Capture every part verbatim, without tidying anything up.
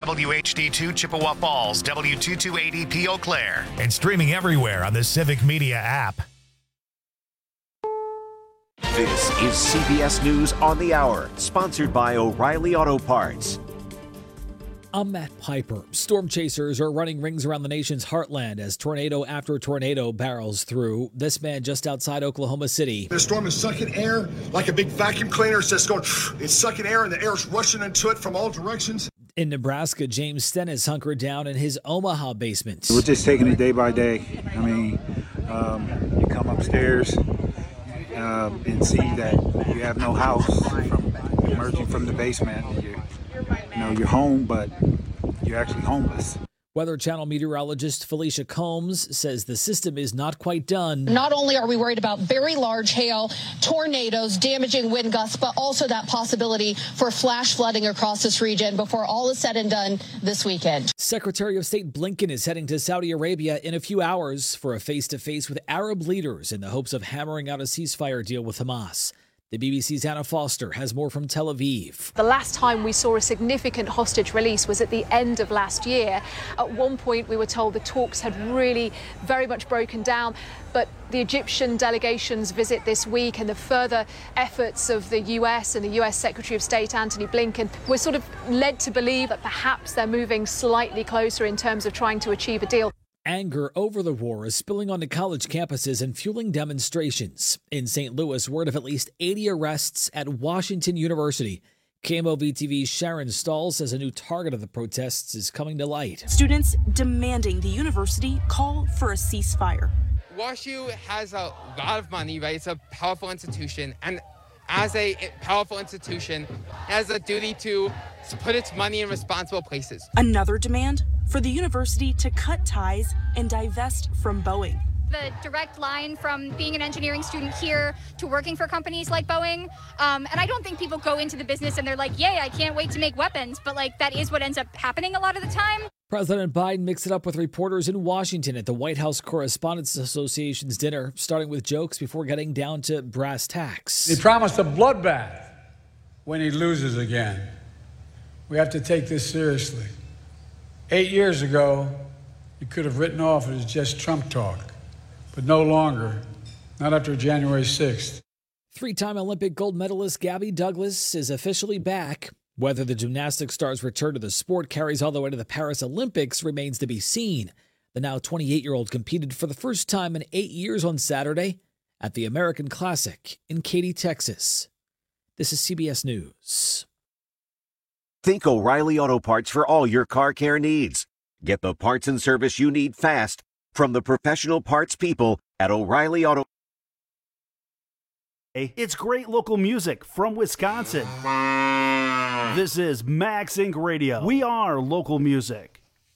W H D two Chippewa Falls, W two two eight zero P Eau Claire. And streaming everywhere on the Civic Media app. This is C B S News on the Hour, sponsored by O'Reilly Auto Parts. I'm Matt Piper. Storm chasers are running rings around the nation's heartland as tornado after tornado barrels through. This man just outside Oklahoma City. The storm is sucking air like a big vacuum cleaner. It's just going, it's sucking air and the air's rushing into it from all directions. In Nebraska, James Stennis hunkered down in his Omaha basement. We're just taking it day by day. I mean, um, you come upstairs um, and see that you have no house from emerging from the basement. You, you know, you're home, but you're actually homeless. Weather Channel meteorologist Felicia Combs says the system is not quite done. Not only are we worried about very large hail, tornadoes, damaging wind gusts, but also that possibility for flash flooding across this region before all is said and done this weekend. Secretary of State Blinken is heading to Saudi Arabia in a few hours for a face-to-face with Arab leaders in the hopes of hammering out a ceasefire deal with Hamas. The B B C's Anna Foster has more from Tel Aviv. The last time we saw a significant hostage release was at the end of last year. At one point, we were told the talks had really very much broken down. But the Egyptian delegation's visit this week and the further efforts of the U S and the U S Secretary of State Antony Blinken, we're sort of led to believe that perhaps they're moving slightly closer in terms of trying to achieve a deal. Anger over the war is spilling onto college campuses and fueling demonstrations. In Saint Louis, word of at least eighty arrests at Washington University. K M O V T V's Sharon Stahl says a new target of the protests is coming to light. Students demanding the university call for a ceasefire. WashU has a lot of money, right? It's a powerful institution, and as a powerful institution, it has a duty to put its money in responsible places. Another demand for the university to cut ties and divest from Boeing. The direct line from being an engineering student here to working for companies like Boeing. Um, and I don't think people go into the business and they're like, yay, I can't wait to make weapons. But like that is what ends up happening a lot of the time. President Biden mixed it up with reporters in Washington at the White House Correspondents Association's dinner, starting with jokes before getting down to brass tacks. He promised a bloodbath when he loses again. We have to take this seriously. Eight years ago, you could have written off it as just Trump talk, but no longer, not after January sixth. Three-time Olympic gold medalist Gabby Douglas is officially back. Whether the gymnastics star's return to the sport carries all the way to the Paris Olympics remains to be seen. The now twenty-eight-year-old competed for the first time in eight years on Saturday at the American Classic in Katy, Texas. This is C B S News. Think O'Reilly Auto Parts for all your car care needs. Get the parts and service you need fast from the professional parts people at O'Reilly Auto. It's great local music from Wisconsin. This is Max Incorporated. Radio. We are local music.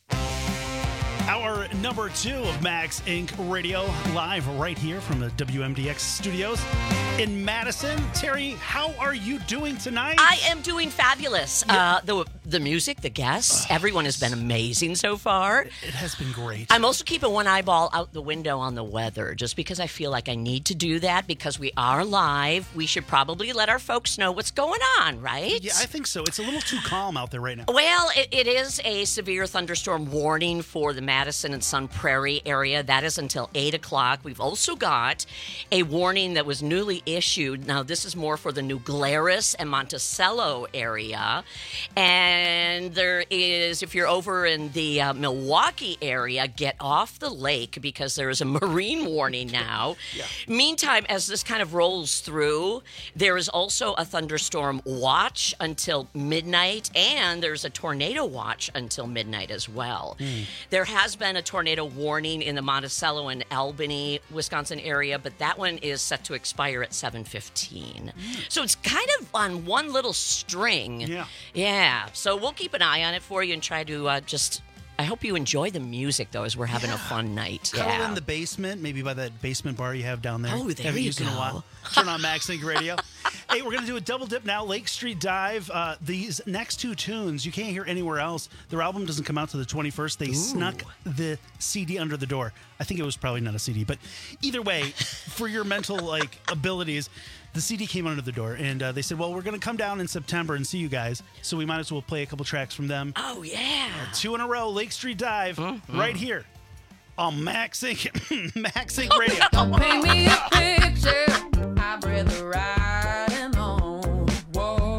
Our number two of Max Incorporated. Radio, live right here from the W M D X studios in Madison. Terry, how are you doing tonight? I am doing fabulous. Yeah. Uh, the the music, the guests, oh, everyone has been amazing so far. It has been great. I'm also keeping one eyeball out the window on the weather, just because I feel like I need to do that because we are live. We should probably let our folks know what's going on, right? Yeah, I think so. It's a little too calm out there right now. Well, it, it is a severe thunderstorm warning for the Madison and Sun Prairie area. That is until eight o'clock. We've also got a warning that was newly issued. Now, this is more for the New Glarus and Monticello area. And there is, if you're over in the uh, Milwaukee area, get off the lake because there is a marine warning now. Yeah. Meantime, as this kind of rolls through, there is also a thunderstorm watch until midnight, and there's a tornado watch until midnight as well. Mm. There has been a tornado warning in the Monticello and Albany, Wisconsin area, but that one is set to expire at seven fifteen. Mm. So it's kind of on one little string. Yeah. Yeah. So we'll keep an eye on it for you and try to uh, just... I hope you enjoy the music, though, as we're having yeah. a fun night. Cuddle yeah. in the basement, maybe by that basement bar you have down there. Oh, there Haven't you used go. In a while. Turn on Max Incorporated. Radio. Hey, we're going to do a double dip now. Lake Street Dive. Uh, these next two tunes, you can't hear anywhere else. Their album doesn't come out till the twenty-first. They Ooh. snuck the C D under the door. I think it was probably not a C D, but either way, for your mental like abilities, the C D came under the door, and uh, they said, well, we're going to come down in September and see you guys, so we might as well play a couple tracks from them. Oh, yeah. Uh, two in a row, Lake Street Dive, mm-hmm. right here on Max Inc Max Inc Radio. Paint me a picture, I'd rather riding on. Whoa.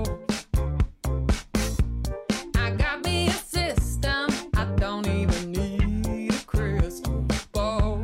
I got me a system, I don't even need a crystal ball.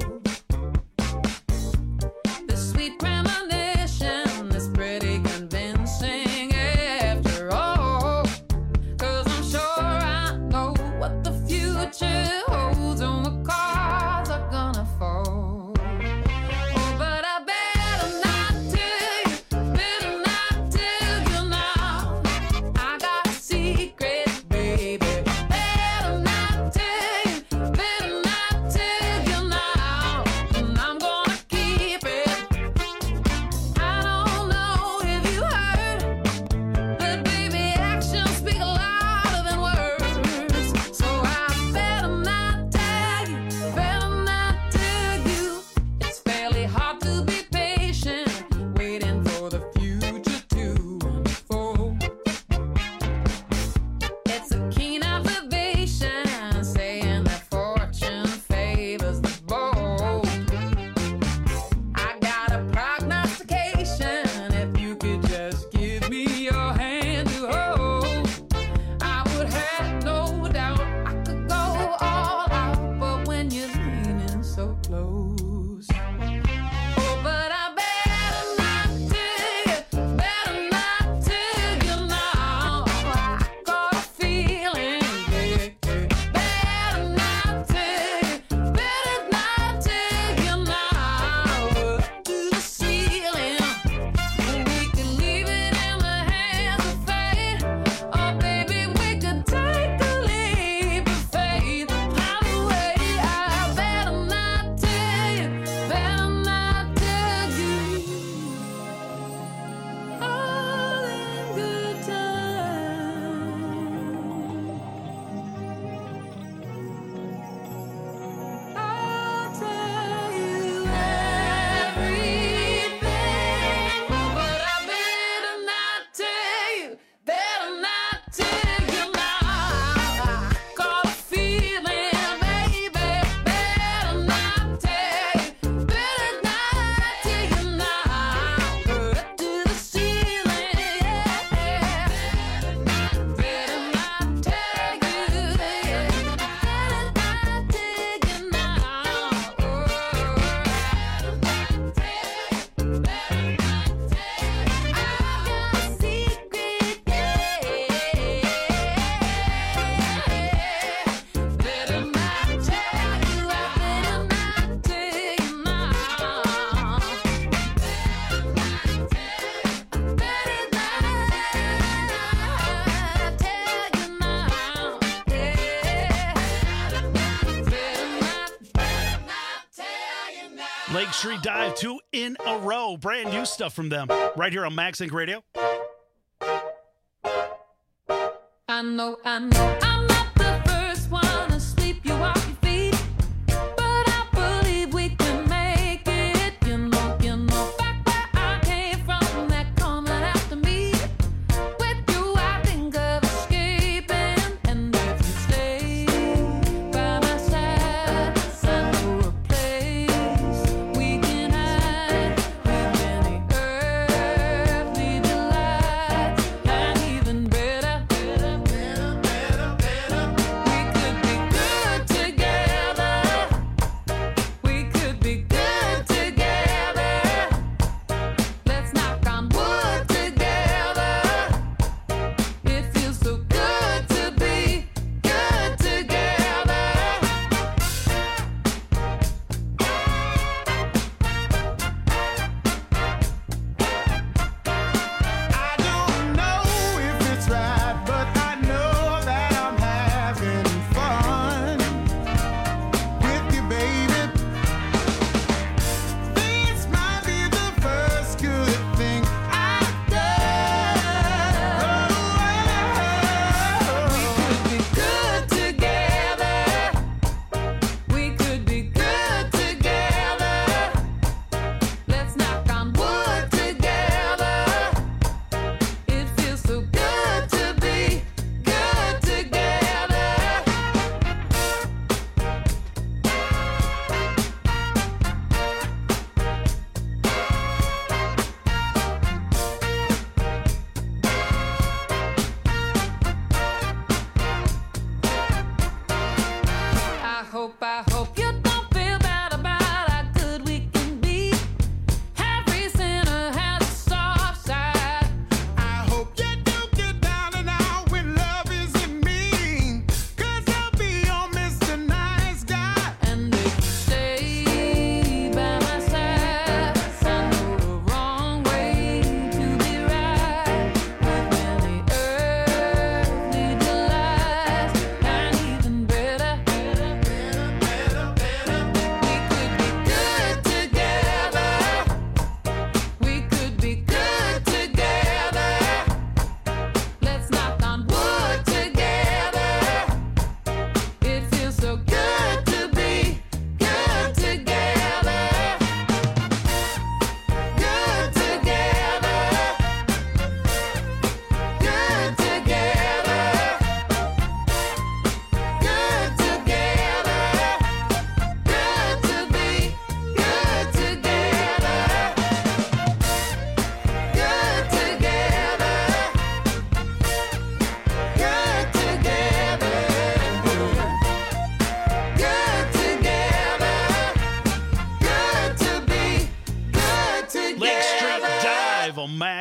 The sweet premonition is pretty convincing after all. Cause I'm sure I know what the future holds on the cards are gonna fall. Oh, but I better not tell you, better not tell you now. I got a secret, baby. Better not tell you, better not tell you now. And I'm gonna keep it. I don't know if you heard, but baby, actions speak louder than words. So I better not tell you, better not tell you. It's fairly hard to be patient, waiting for the future to unfold. It's a keen observation, saying that fortune favors the bold. I got a prognostication, if you could just give me your hand to hold. I would have no doubt I could go all out, but when you're leaning so close. Oh, but I better not tell you, better not tell you now. I got a feeling, yeah, yeah. Better not tell you, better not tell you now. Up to the ceiling, we could leave it in the hands of fate. Oh, baby, we could take a leap of faith. Either way, I better not tell you, better not tell you. All in good time. I'll tell you everything, but I better not tell you, better not tell you now. I got a feeling, baby, better not tell you, better not tell you now. Up to the ceiling, yeah. Better not, better not tell you, yeah. Better not tell you now. Oh, better not tell you, better not tell you. I got a secret, yeah. Better not tell you, I better not tell you now. Better not tell you, better not tell you now. Yeah. Better not, better not tell you now. Lake Street Dive, two in a row. Brand new stuff from them. Right here on Max Inc Radio. I know, I know, I'm not the first one to sweep you off your feet, but I believe we can make it. You know, you know, back where I came from, they're coming after me. With you, I think of escaping, and if you stay by my side, I know a place we can hide with any earthly delights, and even better, better, better, better, better.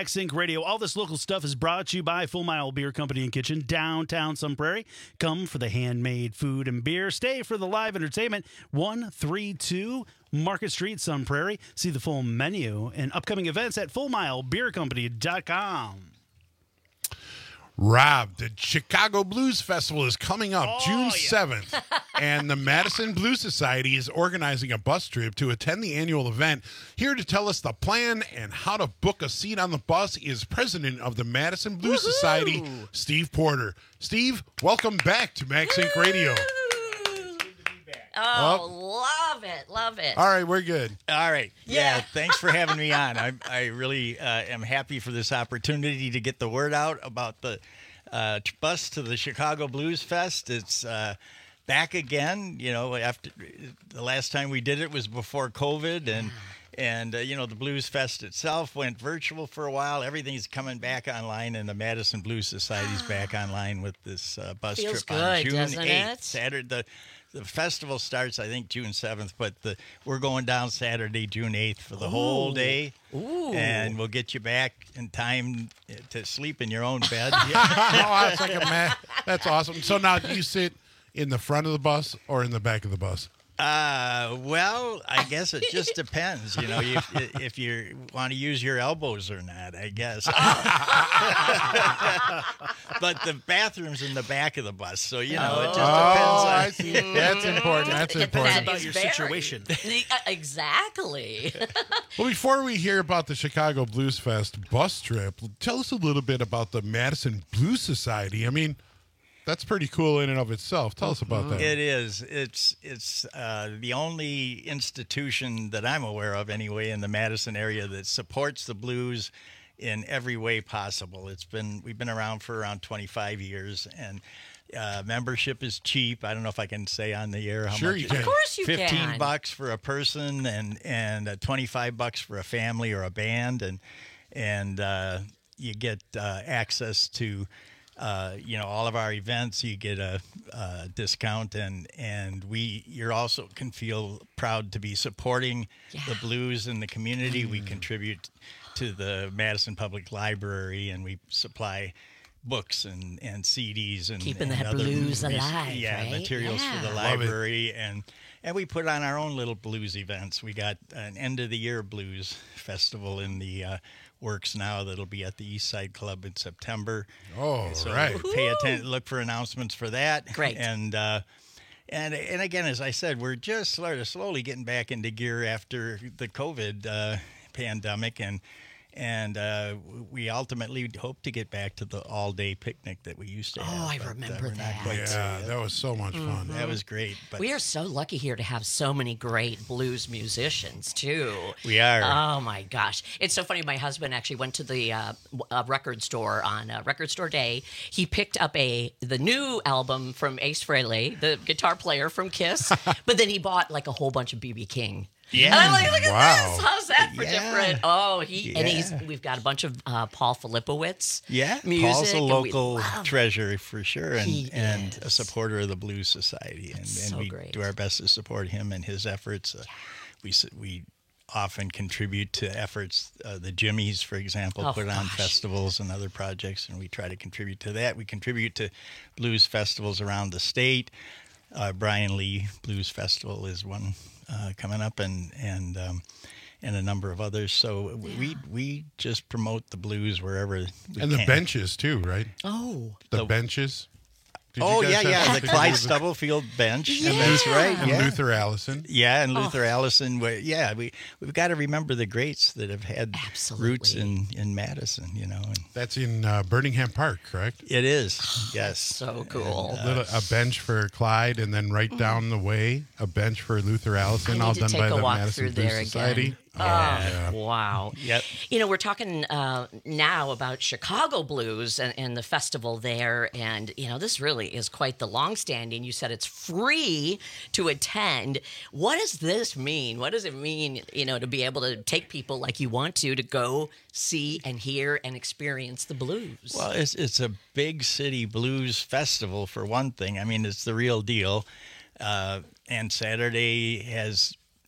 MaxInc Radio. All this local stuff is brought to you by Full Mile Beer Company and Kitchen, downtown Sun Prairie. Come for the handmade food and beer. Stay for the live entertainment. one thirty-two Market Street, Sun Prairie. See the full menu and upcoming events at full mile beer company dot com. Rob, the Chicago Blues Festival is coming up Oh, June yeah. seventh, and the Madison Blues Society is organizing a bus trip to attend the annual event. Here to tell us the plan and how to book a seat on the bus is president of the Madison Blues Society, Steve Porter. Steve, welcome back to MaxInc Radio. Oh, love it, love it. All right, we're good. All right. Yeah. Yeah. Thanks for having me on. I, I really uh, am happy for this opportunity to get the word out about the uh, t- bus to the Chicago Blues Fest. It's uh, back again. You know, after the last time we did it was before COVID, and and uh, you know, the Blues Fest itself went virtual for a while. Everything's coming back online, and the Madison Blues Society's back online with this uh, bus Feels trip on good, June doesn't eighth, it? Saturday. The, The festival starts, I think, June seventh, but the, we're going down Saturday, June eighth for the whole Ooh. day. Ooh. And we'll get you back in time to sleep in your own bed. Oh, that's like a ma- That's awesome. So now, do you sit in the front of the bus or in the back of the bus? Uh, well, I guess it just depends, you know, if, if you want to use your elbows or not, I guess. But the bathroom's in the back of the bus, so, you know, it just depends. Oh, on, I see. That's important. That's important. That about is your very- situation. Uh, Exactly. Well, before we hear about the Chicago Blues Fest bus trip, tell us a little bit about the Madison Blues Society. I mean, that's pretty cool in and of itself. Tell us about that. It is. It's it's uh, the only institution that I'm aware of, anyway, in the Madison area that supports the blues in every way possible. It's been we've been around for around twenty-five years, and uh, membership is cheap. I don't know if I can say on the air how Sure much. you it can. is. Of course you Fifteen can. bucks for a person, and and uh, twenty-five bucks for a family or a band, and and uh, you get uh, access to. Uh, you know, all of our events, you get a, a discount, and and we you're also can feel proud to be supporting Yeah. the blues in the community. We contribute to the Madison Public Library, and we supply books and, and C Ds and Keeping and that other blues res- alive, yeah, right? materials for the Yeah. Love it. library, and and we put on our own little blues events. We got an end of the year blues festival in the uh, works now that'll be at the East Side Club in September. Oh, So right. pay attention, look for announcements for that. Great. And uh, and and again, as I said, we're just sort of slowly getting back into gear after the COVID uh, pandemic, and and uh, we ultimately hope to get back to the all-day picnic that we used to have. Oh, I but, uh, remember we're not that. quite there Yeah, yet. that was so much fun. That was great. But We are so lucky here to have so many great blues musicians too. We are. Oh my gosh, it's so funny. My husband actually went to the uh, w- uh, record store on uh, Record Store Day. He picked up a the new album from Ace Frehley, the guitar player from Kiss, but then he bought like a whole bunch of B B King. Yeah. And I'm like, look at Wow. this. How's that for Yeah. different? Oh, he and he's. Yeah. We've got a bunch of uh, Paul Filipowicz. Yeah, music. Paul's a and we local love- treasure for sure, and, He and a is. supporter of the Blues Society, and, and so we great. do our best to support him and his efforts. Uh, we s- we often contribute to efforts. Uh, the Jimmies, for example, Oh, put on gosh. festivals and other projects, and we try to contribute to that. We contribute to blues festivals around the state. Uh, Brian Lee Blues Festival is one uh, coming up, and and um, and a number of others. So we we just promote the blues wherever we And the can. benches, too, right? Oh, The, The- benches. Did you Oh guys yeah, have yeah, the something to Clyde do with- Stubblefield bench. Yeah. That's right. And yeah. Luther Allison. Yeah, and Oh. Luther Allison. we- Yeah, we we've got to remember the greats that have had roots in, in Madison. You know, and That's in uh, Birmingham Park, correct? it is. Yes. so cool. uh, Little, a bench for Clyde, and then right down the way, a bench for Luther Allison, I all need to done take by a the walk Madison through Blues there Society. again. Oh, Oh, yeah. wow. Yep. You know, we're talking uh, now about Chicago Blues and, and the festival there. And, you know, this really is quite the longstanding. You said it's free to attend. What does this mean? What does it mean, you know, to be able to take people like you want to, to go see and hear and experience the blues? Well, it's it's a big city blues festival for one thing. I mean, it's the real deal. Uh, and Saturday has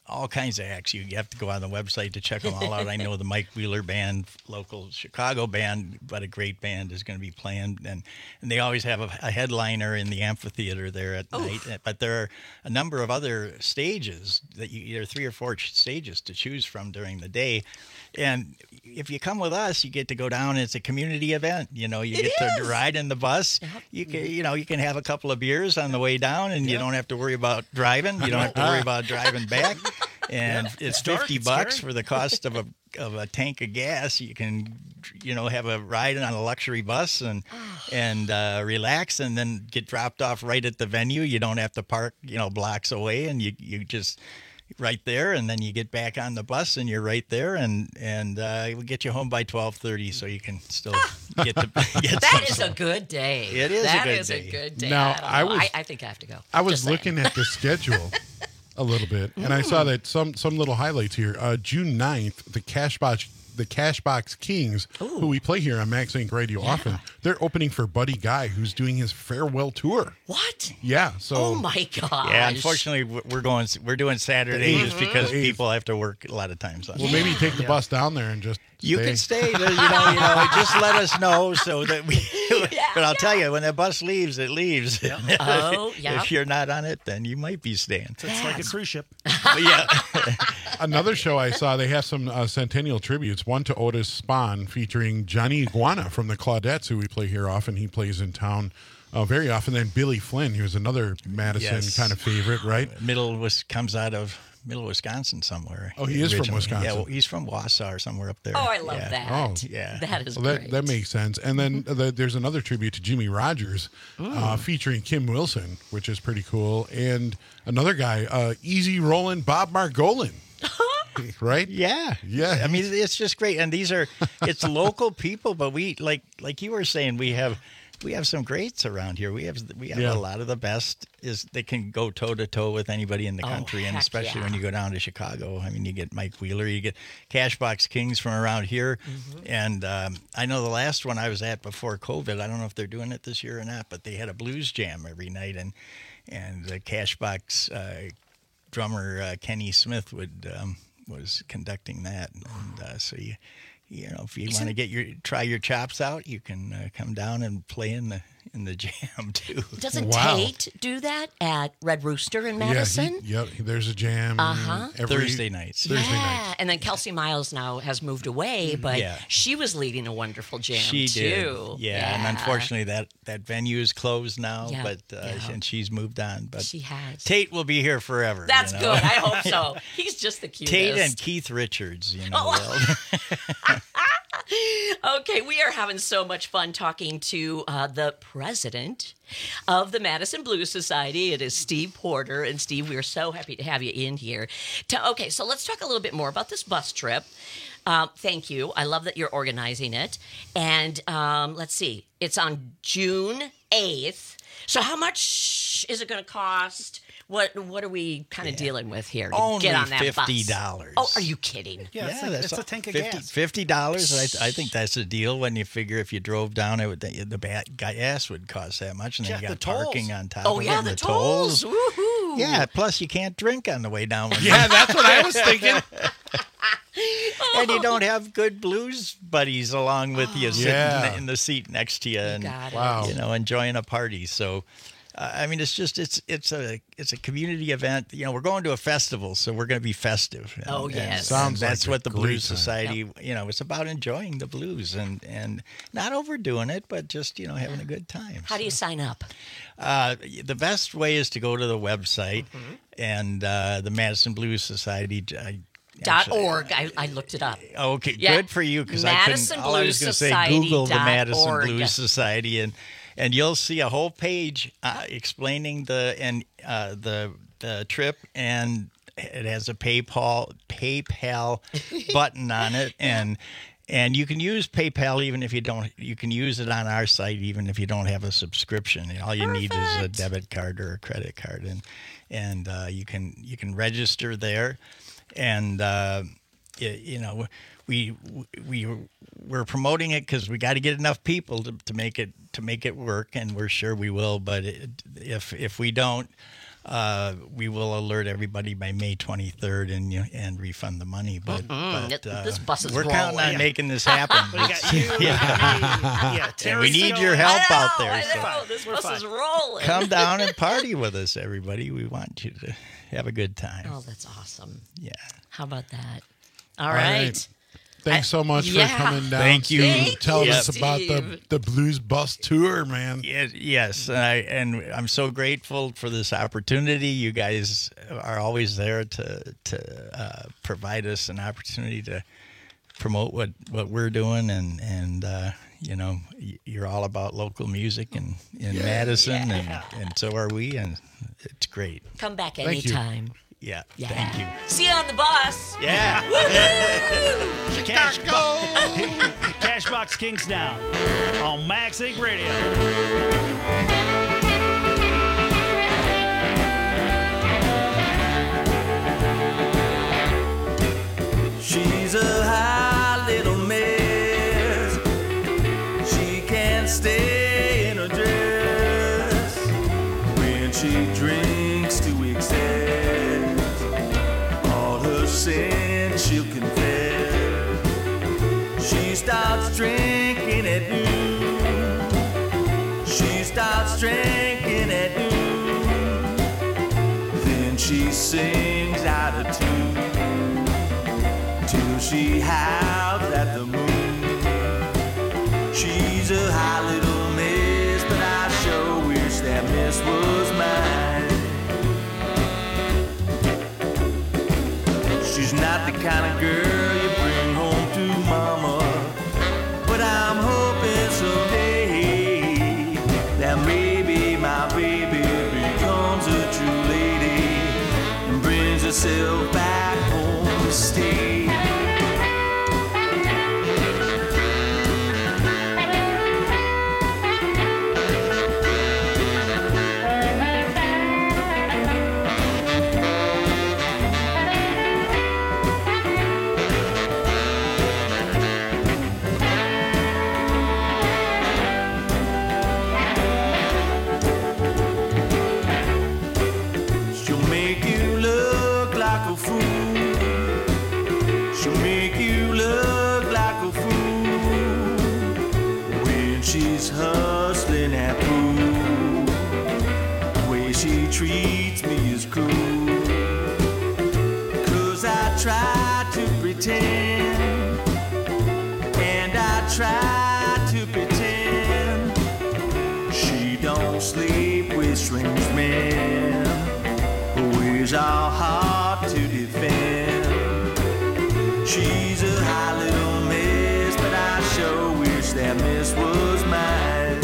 all kinds of acts. You, you have to go on the website to check them all out. I know the Mike Wheeler Band, local Chicago band, but a great band is going to be playing. And, and they always have a, a headliner in the amphitheater there at Oof. night. But there are a number of other stages that you, there are three or four ch- stages to choose from during the day. And if you come with us, you get to go down. It's a community event. You know, you It get is. to ride in the bus. You can, you know, you can have a couple of beers on the way down, and you don't have to worry about driving. You don't have to worry about driving back. And Yeah. it's It's dark, fifty it's bucks scary. for the cost of a of a tank of gas. You can, you know, have a ride on a luxury bus and and uh, relax, and then get dropped off right at the venue. You don't have to park, you know, blocks away, and you you just right there, and then you get back on the bus, and you're right there, and and uh, we'll get you home by twelve thirty, so you can still get to get. That some is a good day. It is a That good is day. a good day. Now, I, don't I know. was- I, I think I have to go. I was Just saying. looking at the schedule a little bit, and I saw that some some little highlights here. Uh, June ninth, the Cashbox the Cashbox Kings, who we play here on Max Inc Radio often, they're opening for Buddy Guy, who's doing his farewell tour. What? Yeah. So. Oh my god. Yeah, unfortunately, w- we're going. We're doing Saturday The just eighth. because The eighth. people have to work a lot of times. On Well, maybe take the bus down there and just. You stay. can stay. There, you know, you know. Just let us know so that we. but I'll tell you, when the bus leaves, it leaves. Oh, yeah. If you're not on it, then you might be staying. It's like a cruise ship. But yeah. Another show I saw, they have some uh, centennial tributes. One to Otis Spahn, featuring Johnny Iguana from the Claudettes, who we play here often. He plays in town uh, very often. Then Billy Flynn, who's another Madison Yes. kind of favorite, right? Middle was comes out of Middle Wisconsin somewhere. Oh, he is from originally. Wisconsin. Yeah, well, he's from Wausau or somewhere up there. Oh, I love yeah. that. Oh. Yeah. That is Well, that, great. that makes sense. And then the, there's another tribute to Jimmy Rogers uh, featuring Kim Wilson, which is pretty cool. And another guy, uh, Easy Rollin' Bob Margolin. Right? Yeah, Yeah. I mean, it's just great, and these are it's local people, but we like like you were saying, we have we have some greats around here. We have we have Yeah. a lot of the best is they can go toe to toe with anybody in the Oh, country, and heck especially yeah. when you go down to Chicago. I mean, you get Mike Wheeler, you get Cashbox Kings from around here, Mm-hmm. and um, I know the last one I was at before COVID. I don't know if they're doing it this year or not, but they had a blues jam every night, and and the Cashbox uh, drummer uh, Kenny Smith would. Um, was conducting that, and uh, so you, you know, if you want to get your try your chops out, you can uh, come down and play in the in the jam too. Doesn't Wow. Tate do that at Red Rooster in Yeah, Madison? he, yep, there's a jam. Uh-huh. every- Thursday nights. Thursday yeah, nights. and then Kelsey Miles now has moved away, but Yeah. she was leading a wonderful jam She too. did, yeah, and unfortunately that that venue is closed now, Yeah, but uh, yeah. and she's moved on. But she has. Tate will be here forever. That's you know? good. I hope so. He's just the cutest. Tate and Keith Richards, you know. Oh. they'll- Okay, we are having so much fun talking to uh, the president of the Madison Blues Society. It is Steve Porter. And Steve, we are so happy to have you in here. To, okay, so let's talk a little bit more about this bus trip. Um, thank you. I love that you're organizing it. And um, let's see, it's on June eighth. So how much is it going to cost? What what are we kind of dealing with here to Only get on that fifty bus? dollars. Oh, are you kidding? Yeah, it's, like, that's it's a all- tank of fifty, gas. Fifty dollars. I, I think that's a deal when you figure if you drove down it, would, the, the ba- gas would cost that much, and then Yeah, you got the tolls. parking on top Oh, of yeah, it. and the, the tolls. Woohoo. Yeah, plus you can't drink on the way down. When Yeah, that's what I was thinking. and you don't have good blues buddies along with you sitting Yeah. in the seat next to you, and got it. Wow. you know, enjoying a party. So, uh, I mean, it's just it's it's a it's a community event. You know, we're going to a festival, so we're going to be festive. And- Oh, and- yes. and Sounds that's like a what the great Blues time. Society. You know, it's about enjoying the blues and and not overdoing it, but just you know having a good time. How do you sign up? Uh, the best way is to go to the website Mm-hmm. and uh, the Madison Blues Society. I, Dot actually- org. I, I looked it up. Okay, Yeah. good for you because I couldn't. Madison All I was Blues going to say, Society Google the dot Madison org. Blues Society, and and you'll see a whole page uh, explaining the and uh, the the trip, and it has a PayPal PayPal button on it, and and you can use PayPal even if you don't. You can use it on our site even if you don't have a subscription. And all you need is a debit card or a credit card, and and uh, you can you can register there, and. Uh, y- you know, we we we're promoting it because we got to get enough people to, to make it to make it work, and we're sure we will. But it, if if we don't, Uh, we will alert everybody by May twenty-third and you- and refund the money. But, Mm-mm. but uh, This bus is we're counting on rolling. making this happen. We got you, yeah. me, yeah, And Terry we need Stone. your help I know, out there. I so know. This bus fine. is rolling. come down and party with us, everybody. We want you to have a good time. Oh, that's awesome. Yeah. How about that? All All right. right. Thanks so much yeah. for coming down. Thank you. Steve, telling Thank us you, about the, Steve. the Blues Bus Tour, man. Yeah, yes, and, I, and I'm so grateful for this opportunity. You guys are always there to to uh, provide us an opportunity to promote what, what we're doing, and and uh, you know y- you're all about local music in, in Madison, Yeah. and, and so are we, and it's great. Come back Thank you. anytime. Yeah, Yeah. thank you. See you on the bus. Yeah. Cash, bo- Cashbox Kingstown on Max Inc Radio. She's a high little mess. She can't stay in her dress. When she drinks to excess, all her sins she'll confess. She starts drinking at noon. She starts drinking at noon. Then she sings out of tune till she howls at the moon. She's a high little miss, but I sure wish that miss was mine. She's not the kind of girl you bring home to mama, but I'm hoping someday that maybe my baby becomes a true lady and brings herself back home to stay. She'll make you look like a fool. She'll make you look like a fool when she's hustling at pool. The way she treats me is cruel. 'Cause I try to pretend, and I try to pretend she don't sleep with strange men. Her ways are hard to defend. She's a high little miss, but I sure wish that miss was mine.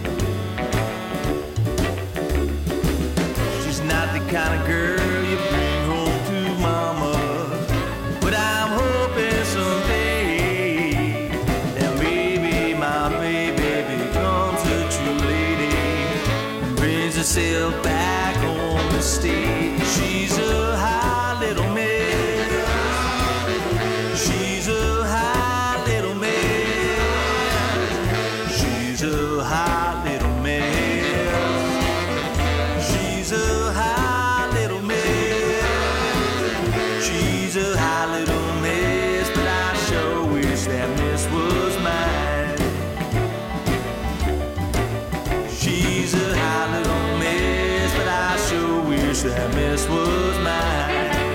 She's not the kind of girl you bring home to mama, but I'm hoping someday that maybe my baby becomes a true lady and brings herself back home to stay. She's a high little miss. She's a high little miss. She's a high little miss. She's a high little miss. She's a high little miss, but I sure wish that miss was mine. She's a high little miss, but I sure wish that miss was mine.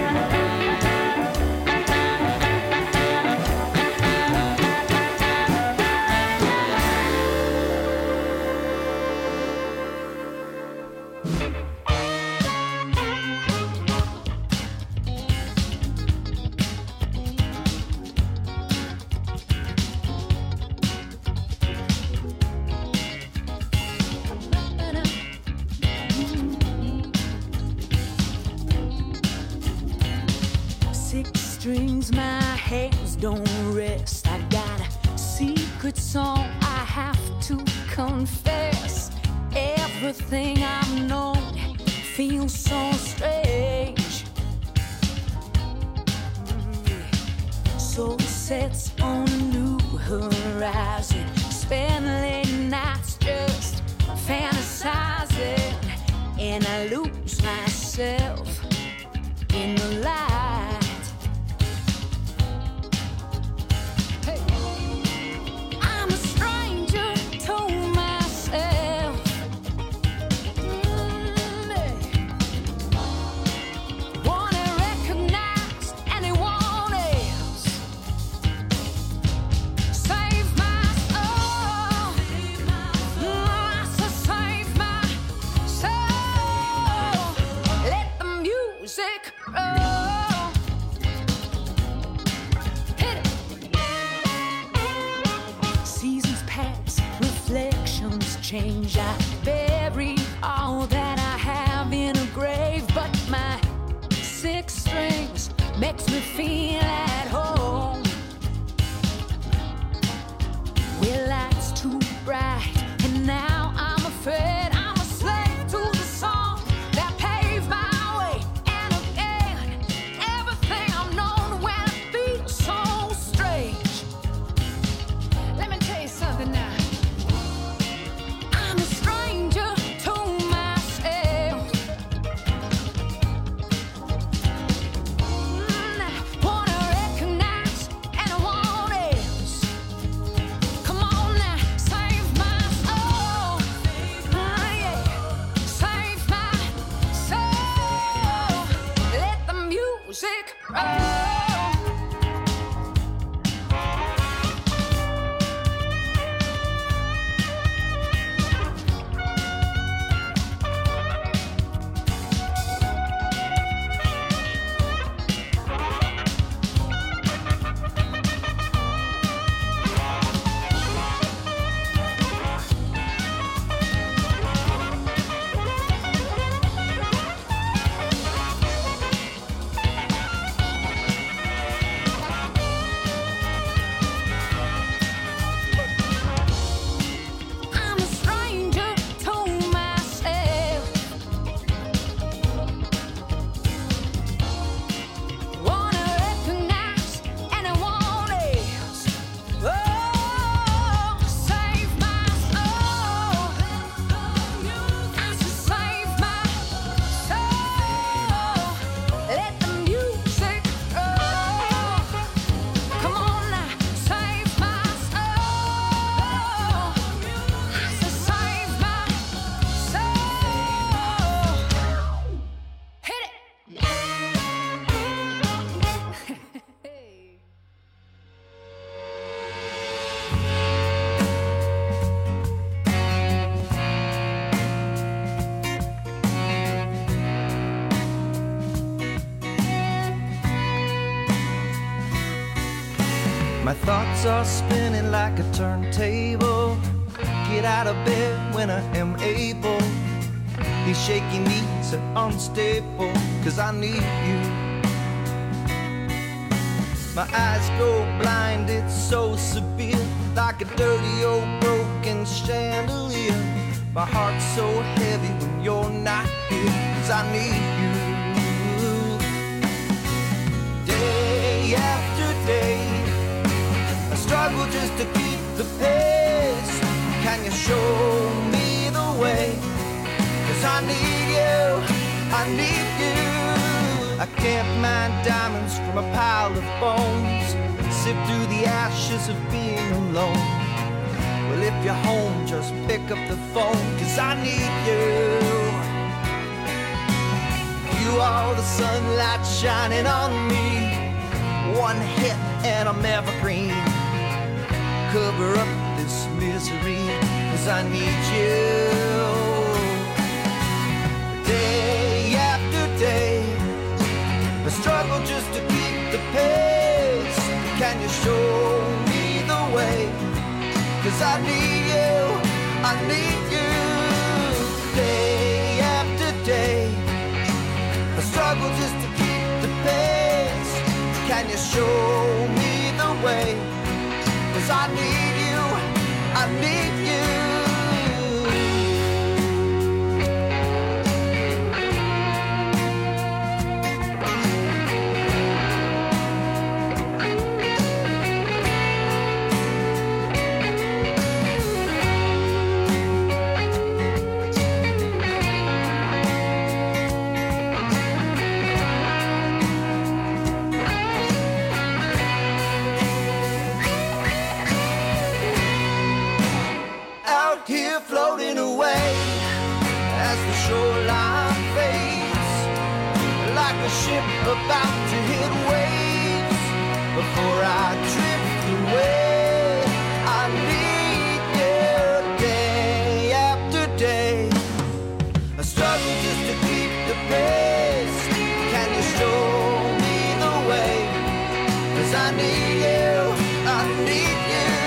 Six strings, my hands don't rest. I got a secret song I have to confess. Everything I've known feels so strange. Soul sets on a new horizon. Spend late nights just fantasizing, and I lose myself. myself in the light. Hey. I'm a stranger to myself. Mm, wanna recognize anyone else. Save my soul. Mm, I said save my soul. Let the music roll. Hit it. Seasons pass, reflections change. I bury all that I have in a grave, but my six strings makes me feel at home. Well, lights too bright, and now I'm afraid I'm a slave to the song that paved my way. And again, everything I've known when it beats so strange. Let me tell you something now. I'm a stranger to myself. Mm, I wanna recognize anyone else. Come on now, save my soul. Ah, yeah. Save my soul. Let the music roll. I'm a stranger to myself. Wanna recognize anyone else. Oh, save my soul. I said save my soul. Let the music roll. Come on now, save my soul. I said save my soul. Hit it. My thoughts are spinning like a turntable. Get out of bed when I am able. These shaky knees are unstable, cause I need you. My eyes go blind, it's so severe, like a dirty old broken chandelier. My heart's so heavy when you're not here, cause I need you. Day after day, I struggle just to keep the pace. Can you show me the way? Cause I need you, I need you. I can't mine diamonds from a pile of bones, sift through the ashes of being alone. Well, if you're home, just pick up the phone, cause I need you. You are the sunlight shining on me. One hit and I'm evergreen. Cover up this misery, cause I need you. Day after day, I struggle just to keep the pace. Can you show me the way? Cause I need you, I need you. Day after day, I struggle just to keep the pace. Can you show me the way? Cause I need you, I need you. a ship about to hit waves. Before I drift away, I need you day after day. I struggle just to keep the pace. Can you show me the way? 'Cause I need you, I need you.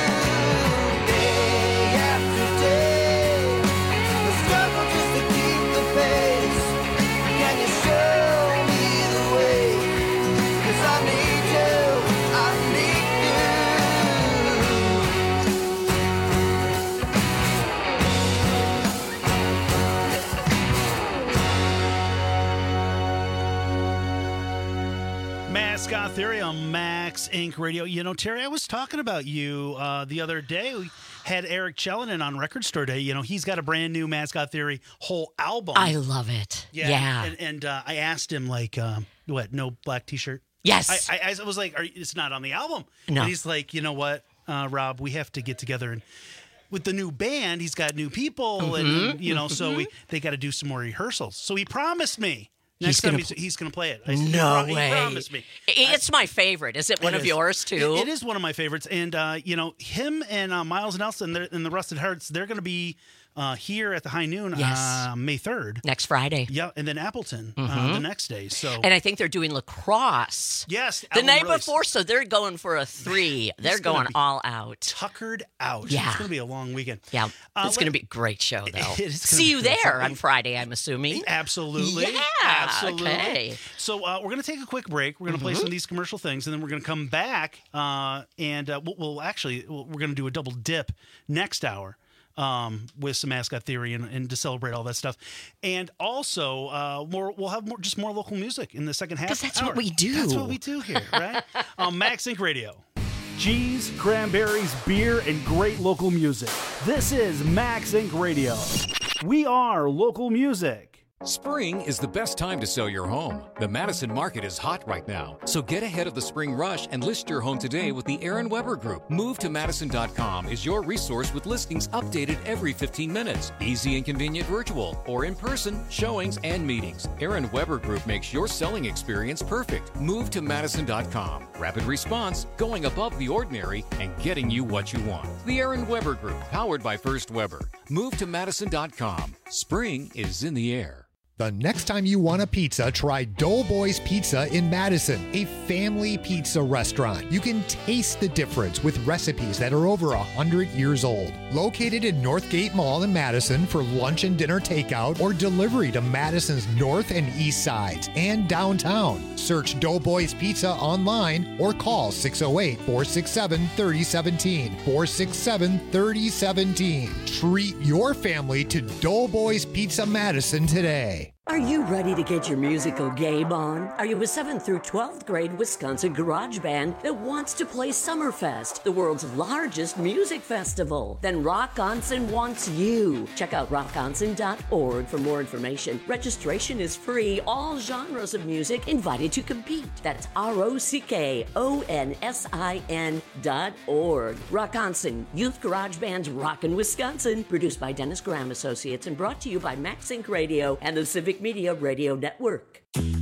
Mascot Theory on Max Inc Radio. You know, Terry, I was talking about you uh, the other day. We had Eric Chellenin on Record Store Day. You know, he's got a brand new Mascot Theory whole album. I love it. Yeah. Yeah. And, and uh, I asked him, like, um, what, no black T-shirt? Yes. I, I, I was like, Are, it's not on the album. No. And he's like, you know what, uh, Rob, we have to get together and with the new band, he's got new people, Mhm. and you know, so Mhm. we they got to do some more rehearsals. So he promised me next He's time gonna he's, pl- he's going to play it. I said, No he, pro- way. He promised me. It's my favorite. Is it one It of is. yours too? It- it is one of my favorites, and uh, you know, him and uh, Miles Nelson they're- and the Rusted Hearts, they're going to be uh, here at the High Noon Yes. uh, May third, next Friday. Yeah, and then Appleton uh, Mhm. the next day. So And I think they're doing lacrosse. Yes, The album night release. before, so they're going for a three. They're It's gonna going be all out. tuckered out. Yeah. It's going to be a long weekend. Yeah. Uh, it's let- going to be a great show, though. It is gonna See be you great. there on Friday, I'm assuming. Absolutely. Yeah. Absolutely. Okay. So uh, we're going to take a quick break. We're going to play Mhm. some of these commercial things, and then we're going to come back. Uh, and uh, we'll, we'll actually we'll, we're going to do a double dip next hour um, with some Mascot Theory and, and to celebrate all that stuff. And also, uh, more we'll have more just more local music in the second half. 'Cause that's hour. what we do. That's what we do here, right? on Max Inc Radio. Cheese, cranberries, beer, and great local music. This is Max Inc Radio. We are local music. Spring is the best time to sell your home. The Madison market is hot right now, so get ahead of the spring rush and list your home today with the Aaron Weber Group. Move to Madison dot com is your resource with listings updated every fifteen minutes. Easy and convenient virtual or in person showings and meetings. Aaron Weber Group makes your selling experience perfect. Move to Madison dot com. Rapid response, going above the ordinary, and getting you what you want. The Aaron Weber Group, powered by First Weber. Move to Madison dot com. Spring is in the air. The next time you want a pizza, try Doughboys Pizza in Madison, a family pizza restaurant. You can taste the difference with recipes that are over one hundred years old. Located in Northgate Mall in Madison for lunch and dinner takeout or delivery to Madison's north and east sides and downtown. Search Doughboys Pizza online or call six oh eight, four six seven, three oh one seven, four six seven, three oh one seven. Treat your family to Doughboys Pizza Madison today. Are you ready to get your musical game on? Are you a seventh through twelfth grade Wisconsin garage band that wants to play Summerfest, the world's largest music festival? Then Rock Onsen wants you. Check out rock onsen dot org for more information. Registration is free. All genres of music invited to compete. That's R O C K O N S I N dot org. Rock Onsen, Youth Garage Band's Rockin' Wisconsin, produced by Dennis Graham Associates and brought to you by Max Inc Radio and the Civic Media Radio Network.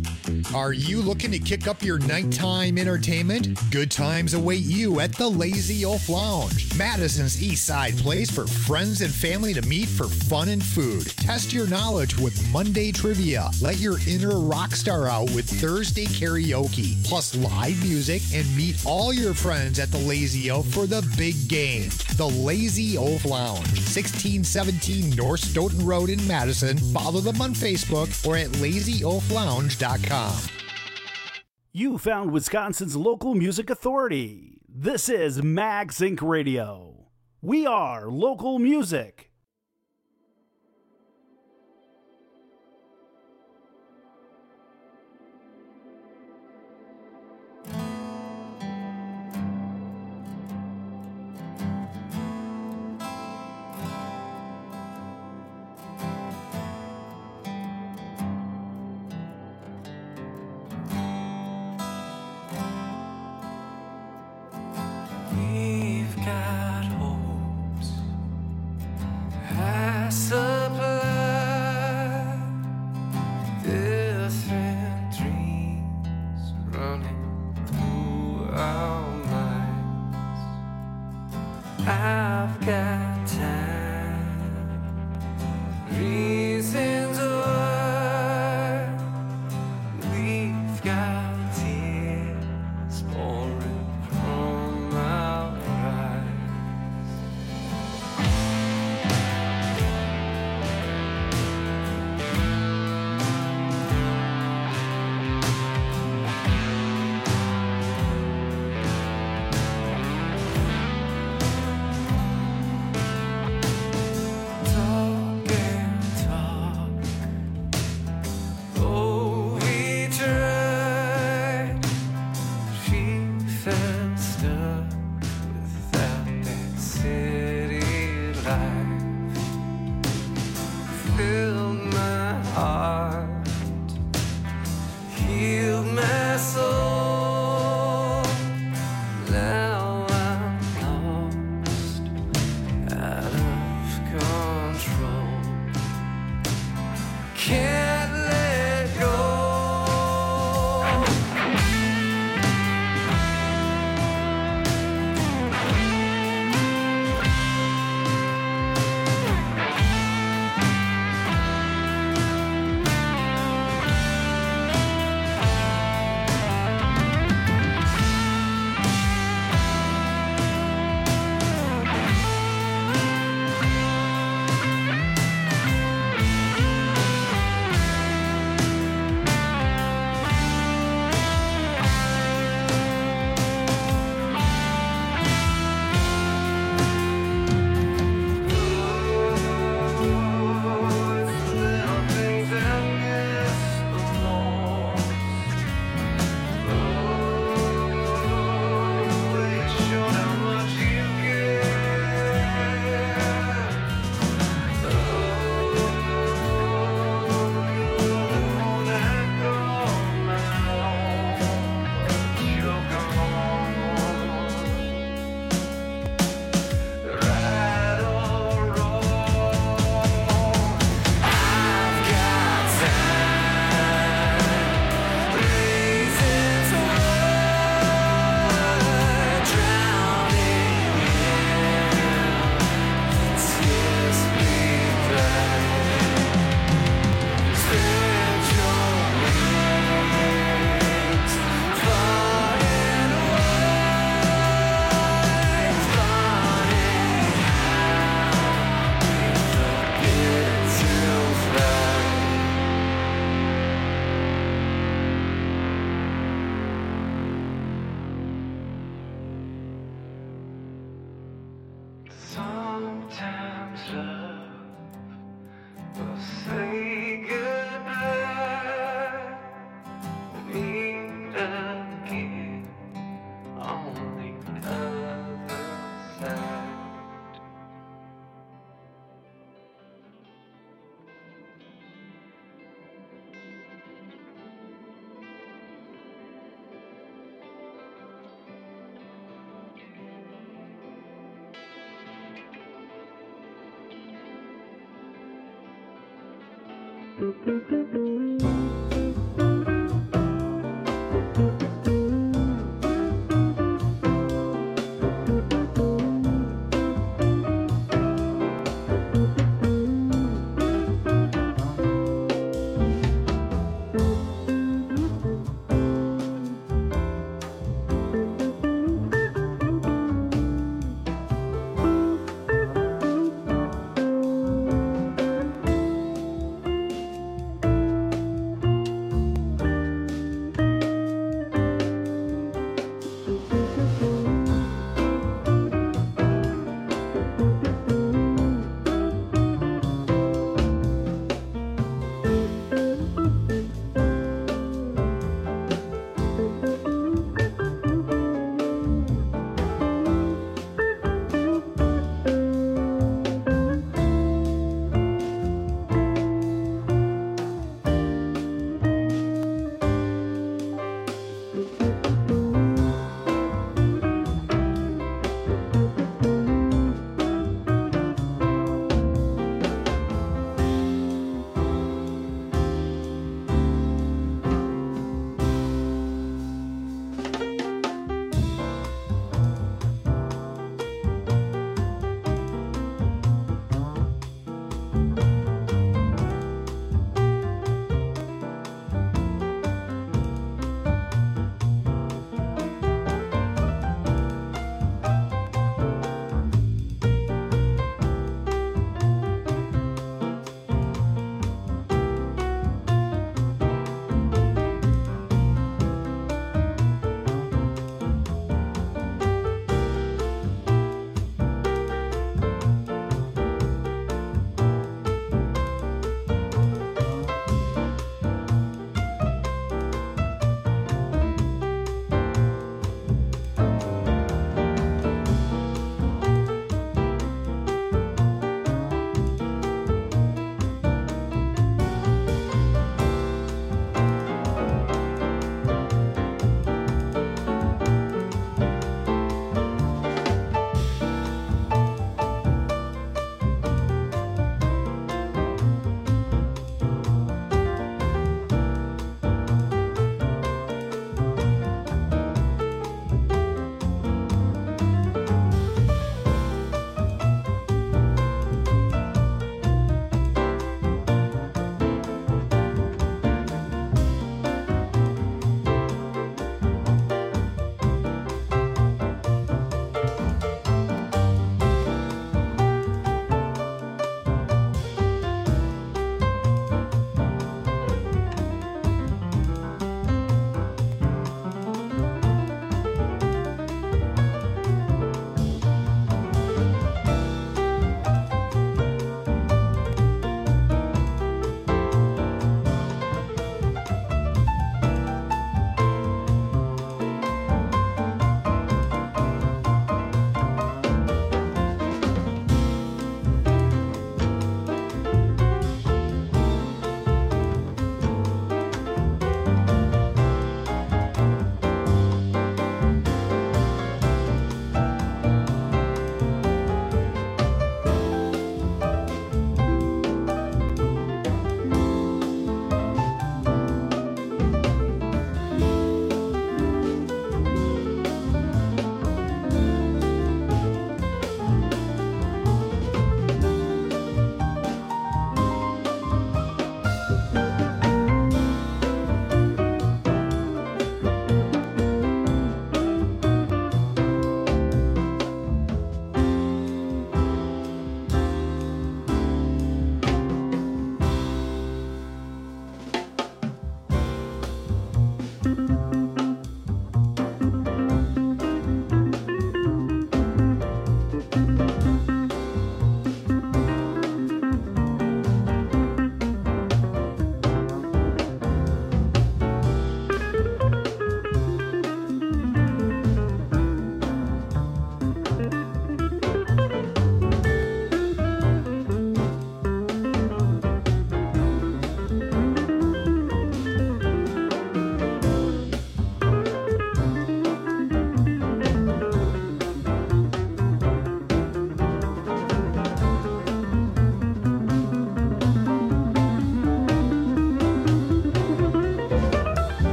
Are you looking to kick up your nighttime entertainment? Good times await you at the Lazy Oaf Lounge, Madison's East Side place for friends and family to meet for fun and food. Test your knowledge with Monday trivia. Let your inner rock star out with Thursday karaoke, plus live music, and meet all your friends at the Lazy Oaf for the big game. The Lazy Oaf Lounge, sixteen seventeen North Stoughton Road in Madison. Follow them on Facebook or at lazy oaf lounge dot com. You found Wisconsin's local music authority. This is Max Inc Radio. We are local music. We've got hopes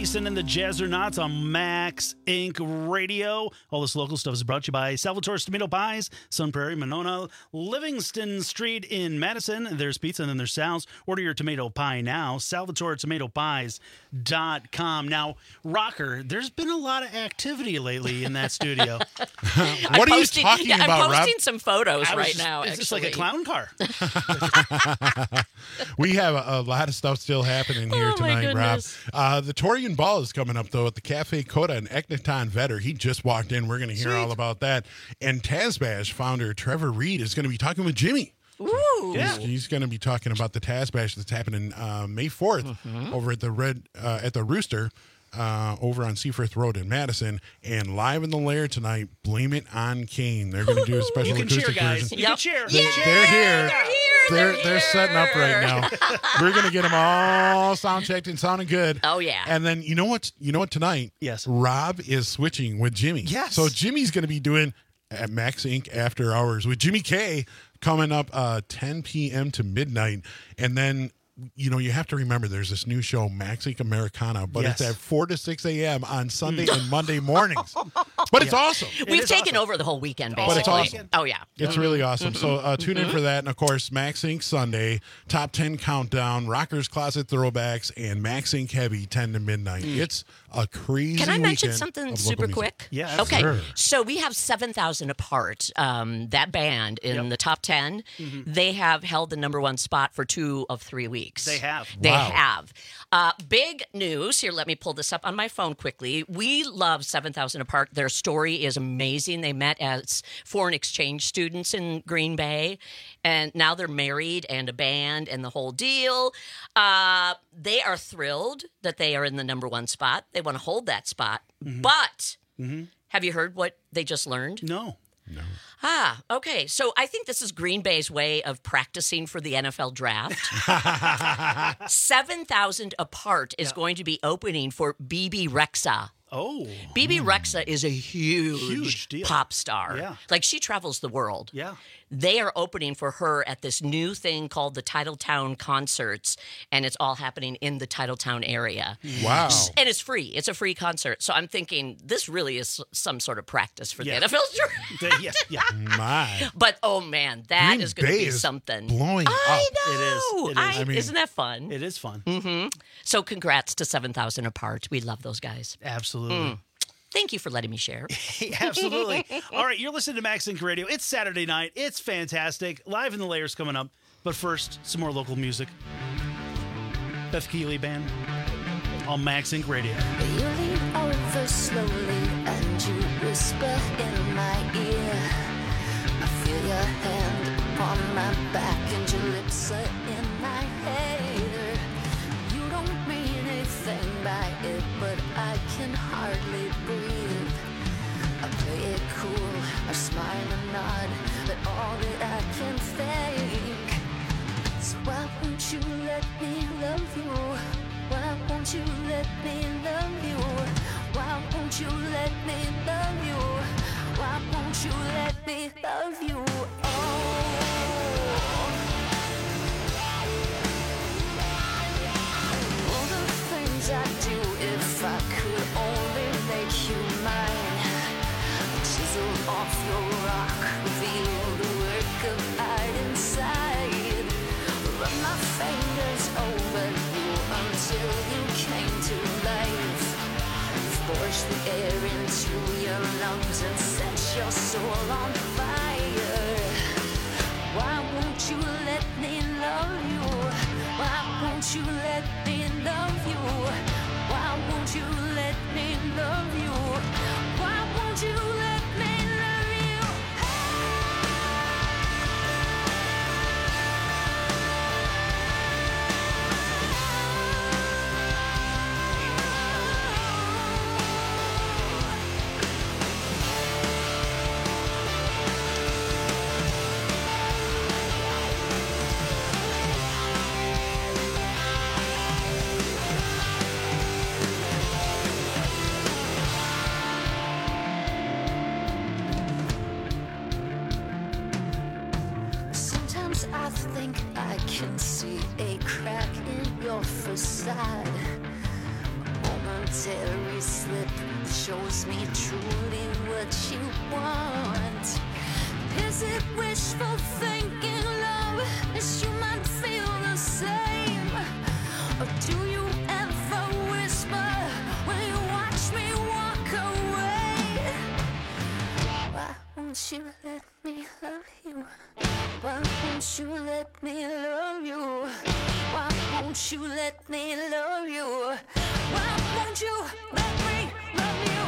Jason and the Jazzernauts on Max Incorporated Radio. All this local stuff is brought to you by Salvatore's Tomato Pies, Sun Prairie, Monona, Livingston Street in Madison. There's pizza and then there's Sal's. Order your tomato pie now, salvatore tomato pies dot com. Now, Rocker, there's been a lot of activity lately in that studio. What are posting, you talking yeah, about, I'm posting Rob? some photos I was right just- now. It's just like a actually. clown car. We have a, a lot of stuff still happening here Oh, my tonight, Rob. goodness. Uh, the Torian Ball is coming up, though, at the Cafe Coda and Ecnaton Vetter. He just walked in. We're going to hear all about that. And Tazbash founder Trevor Reed is going to be talking with Jimmy. Ooh. He's, he's going to be talking about the Tazbash that's happening uh, May fourth Mm-hmm. over at the Red uh, at the Rooster. Uh, over on Seaforth Road in Madison, and live in the lair tonight, Blame It on Kane. They're going to do a special You can cheer, acoustic guys. version. You can cheer. They, Cheer. They're here. They're here. They're They're they're setting up right now. We're going to get them all sound checked and sounding good. Oh, yeah. And then you know what? You know what? Tonight, yes, Rob is switching with Jimmy. Yes. So Jimmy's going to be doing at Max Inc After Hours with Jimmy K coming up uh, ten p.m. to midnight, and then. You know, you have to remember there's this new show, Max Inc Americana, but Yes. it's at four to six a.m. on Sunday and Monday mornings. But it's awesome. We've is taken awesome. over the whole weekend, But basically. it's awesome. Oh, yeah. It's really awesome. So uh, tune in for that. And, of course, Max Inc Sunday, Top ten Countdown, Rockers Closet Throwbacks, and Max Inc Heavy, ten to midnight. It's a crazy Can I mention weekend something of super local music. quick? Yeah, Okay. Sure. So we have seven thousand Apart, um, that band in Yep. the top ten. Mhm. They have held the number one spot for two of three weeks. They have. They Wow. have. Uh, big news. Here, let me pull this up on my phone quickly. We love seven thousand Apart. Their story is amazing. They met as foreign exchange students in Green Bay, and now they're married and a band and the whole deal. Uh, they are thrilled that they are in the number one spot. They want to hold that spot. But have you heard what they just learned? No. Ah, okay. So I think this is Green Bay's way of practicing for the N F L draft. seven thousand Apart is going to be opening for B B Rexha. Oh. B B Rexha is a huge, Huge deal. pop star. Yeah. Like, she travels the world. Yeah. They are opening for her at this new thing called the Titletown Concerts, and it's all happening in the Titletown area. Wow. And it's free. It's a free concert. So I'm thinking this really is some sort of practice for Yeah. the N F L draft. The- yes. Yeah. My. But oh man, that Green is going to Bay be is something. blowing I up. know. It is. It is. I- I mean- isn't that fun? It is fun. hmm So congrats to seven thousand Apart. We love those guys. Absolutely. Mm. Thank you for letting me share. Absolutely. All right, you're listening to Max Inc Radio. It's Saturday night. It's fantastic. Live in the Layers coming up. But first, some more local music. Beth Keeley Band on Max Inc Radio. You lean over slowly and you whisper in my ear. I feel your hand upon my back and your lips are in my hair. You don't mean anything by it, but I can hardly breathe. I play it cool, I smile and nod, but all that I can think. So why won't you let me love you? Why won't you let me love you? Why won't you let me love you? Why won't you let me love you? Oh. All the things I do if I could only make you mine. Chisel off your rock, reveal the work of art inside. Run my fingers over you until you came to life. Force the air into your lungs and set your soul on fire. Why won't you let me love you? Why won't you let me love you? Why won't you let me love you? Why won't you let me love you? Sometimes I think I can see a crack in your facade. A moment momentary slip that shows me truly what you want. Is it wishful thinking, love, that you might feel the same? Or do you ever whisper when you watch me walk away? Why won't you let me love you? Why won't you let me love you? Why won't you let me love you? Why won't you let me love you?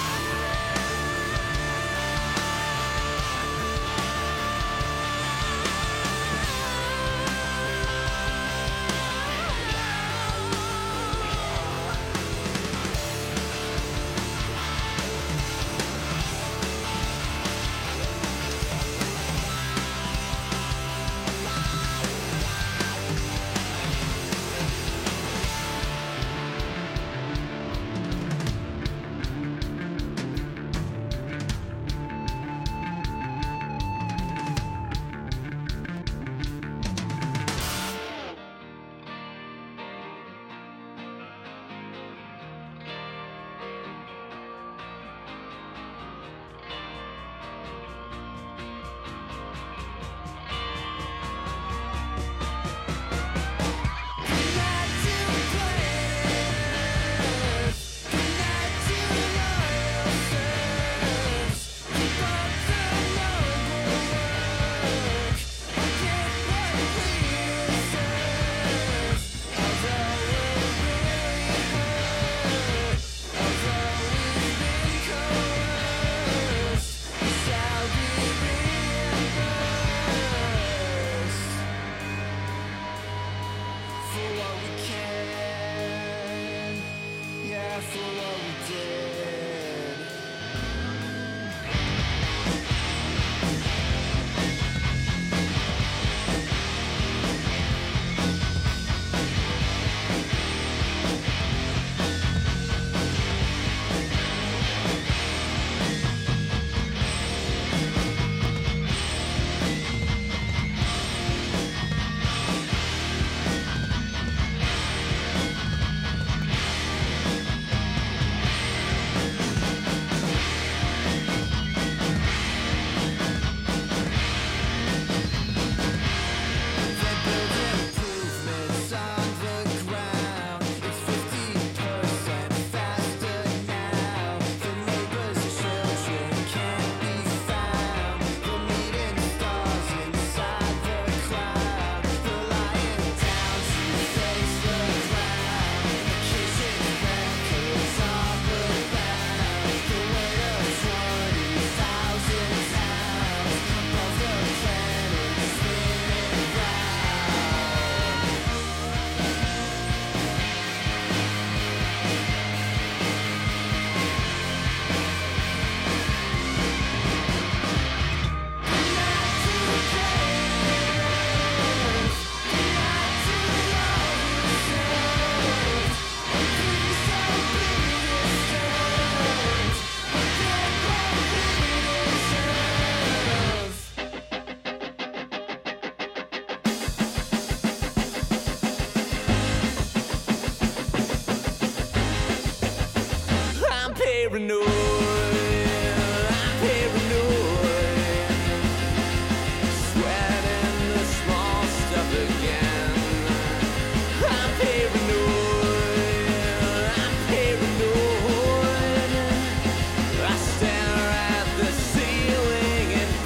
paranoid, I'm paranoid, sweating the small stuff again. I'm paranoid, I'm paranoid, I stare at the ceiling in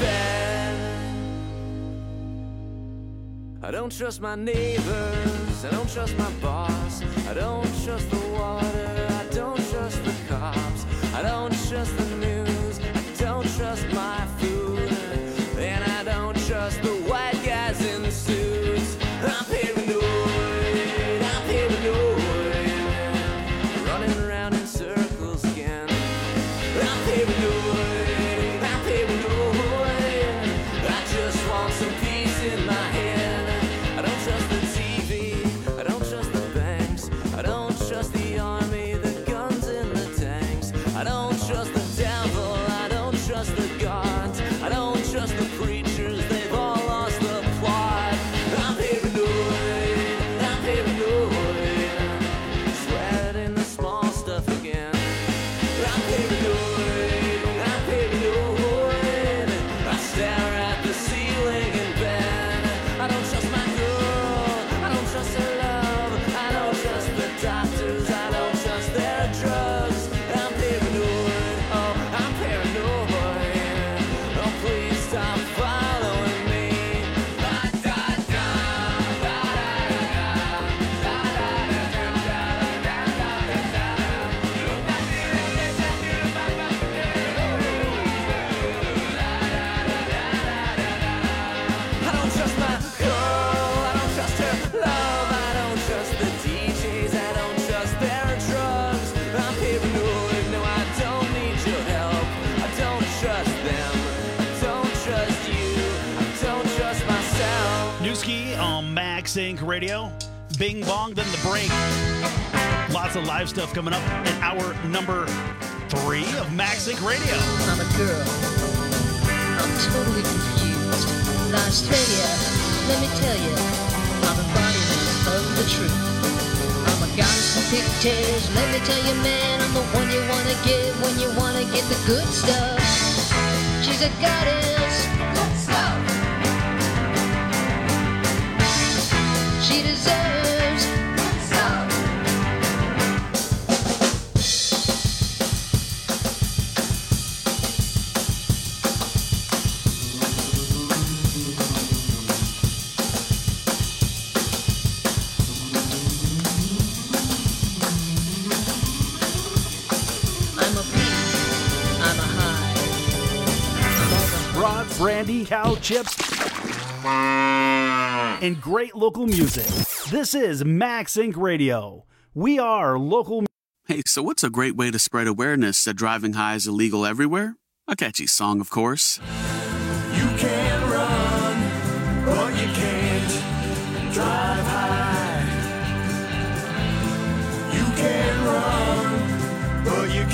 bed. I don't trust my neighbors, I don't trust my boss, I don't trust the water, I don't trust the cops, I don't trust the news, I don't trust my food, and I don't trust the white guys in the suits. I'm paranoid, I'm paranoid, running around in circles again. I'm paranoid, I'm paranoid, I just want some peace in my head. I don't trust the T V, I don't trust the banks, I don't trust the army, the guns and the tanks. I don't trust the devil, I don't trust the gods, I don't trust the preachers, they've all lost the plot. I'm paranoid, I'm paranoid, sweating the small stuff MaxInc Radio. Bing Bong, then the break. Lots of live stuff coming up in hour number three of MaxInc Radio. I'm a girl. I'm totally confused. Now, Australia, let me tell you, I'm embodiment of the truth. I'm a goddess of pigtails. Let me tell you, man, I'm the one you want to get when you want to get the good stuff. She's a goddess. Good stuff. She deserves good stuff. Brandy, cow chips, and great local music. This is MaxInc Radio. We are local. Hey, so what's a great way to spread awareness that driving high is illegal everywhere? A catchy song, of course. You can run, but you can't drive high. You can run, but you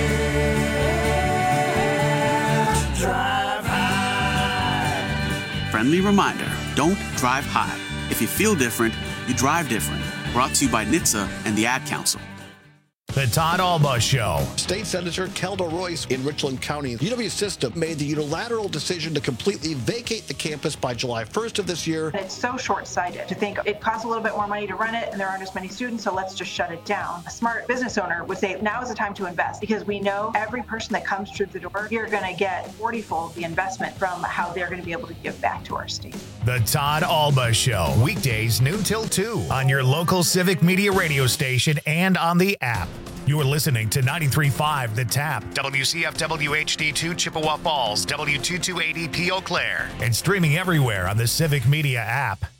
can't drive high. Friendly reminder, don't drive high. If you feel different, you drive different. Brought to you by N H T S A and the Ad Council. The Todd Alba Show. State Senator Kelda Royce in Richland County. U W System made the unilateral decision to completely vacate the campus by July first of this year. It's so short-sighted to think it costs a little bit more money to run it and there aren't as many students, so let's just shut it down. A smart business owner would say now is the time to invest because we know every person that comes through the door, you're going to get forty-fold the investment from how they're going to be able to give back to our state. The Todd Alba Show. Weekdays noon till two on your local Civic Media radio station and on the app. You are listening to ninety-three point five The Tap, W C F W H D two Chippewa Falls, W two two eighty P Eau Claire, and streaming everywhere on the Civic Media app.